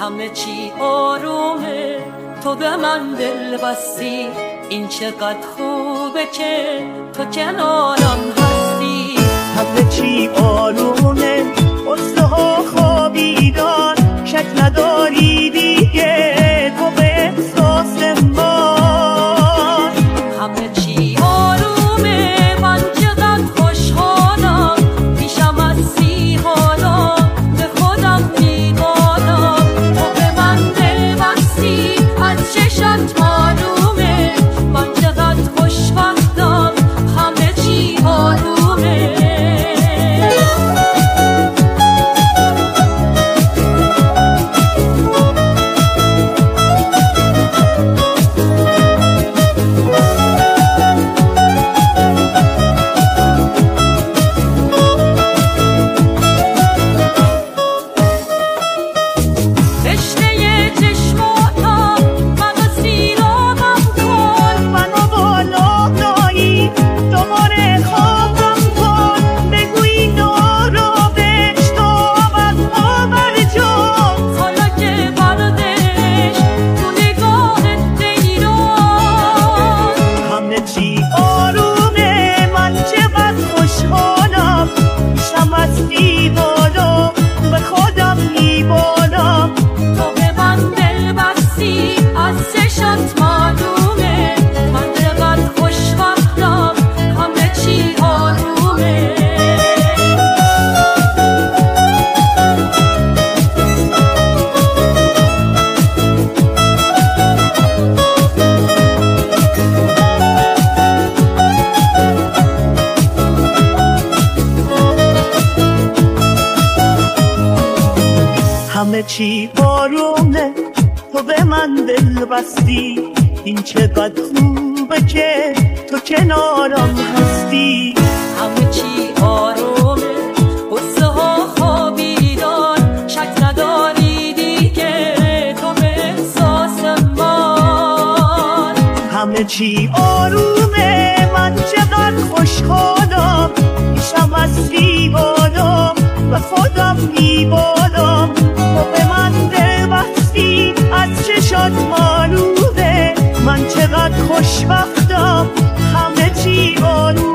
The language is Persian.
همه چی آرومه، تو به من دل بستی، این چقدر خوبه که تو کنارم هستی. همه چی آرومه، قصه ها خوابیدن، شک نداری دیگه تو به احساس من. همه چی آرومه، من چقدر خوشحالم، پیشم هستی حالا به خودم دیوانم. تو به من دل بستی، از چشات معلومه، من چقدر خوشبختم، همه چی آرومه. همه چی آرومه، تو به من دل بستی، این چقدر خوبه که تو کنارم هستی. همه چی آرومه، قصه ها خوابیدن، شک نداری دیگه تو به احساس من. همه چی آرومه، من چقدر خوشحالم، پیشم هستی بالام و خودم میبالم. تو به من دل بستی، از چشات معلومه، من چقدر خوشبختم، همه چی آرومه.